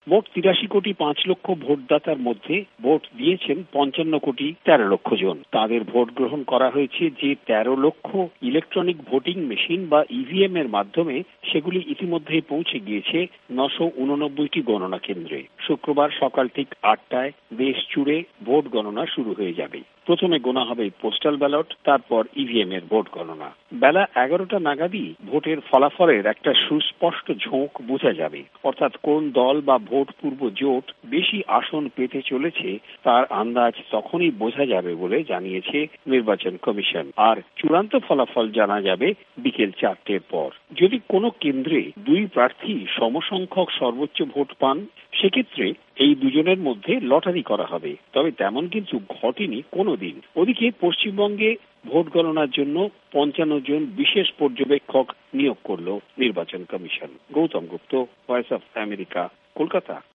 মোট ৮৩,৫,০০,০০০ ভোটদাতার মধ্যে ভোট দিয়েছেন ৫৫,১৩,০০,০০০ জন। তাদের ভোট গ্রহণ করা হয়েছে যে ১৩ লক্ষ ইলেকট্রনিক ভোটিং মেশিন বা ইভিএম এর মাধ্যমে, সেগুলি ইতিমধ্যেই পৌঁছে গিয়েছে ৯৮৯টি গণনা কেন্দ্রে। শুক্রবার সকাল ঠিক ৮টায় দেশ জুড়ে ভোট গণনা শুরু হয়ে যাবে। প্রথমে গোনা হবে পোস্টাল ব্যালট, তারপর ইভিএম এর ভোট গণনা। বেলা ১১টা নাগাদই ভোটের ফলাফলের একটা সুস্পষ্ট ঝোঁক বোঝা যাবে। অর্থাৎ কোন দল বা ভোট পূর্ব জোট বেশি আসন পেতে চলেছে তার আন্দাজ তখনই বোঝা যাবে বলে জানিয়েছে নির্বাচন কমিশন। আর চূড়ান্ত ফলাফল জানা যাবে বিকেল ৪টের পর। যদি কোনো কেন্দ্রে দুই প্রার্থী সমসংখ্যক সর্বোচ্চ ভোট পান, সেক্ষেত্রে এই দুজনের মধ্যে লটারি করা হবে। তবে তেমন কিন্তু ঘটেনি কোনোদিন। ওদিকে পশ্চিমবঙ্গে ভোট গণনার জন্য ৫৫ জন বিশেষ পর্যবেক্ষক নিয়োগ করল নির্বাচন commission. Gautam Gupta, voice of America, Kolkata.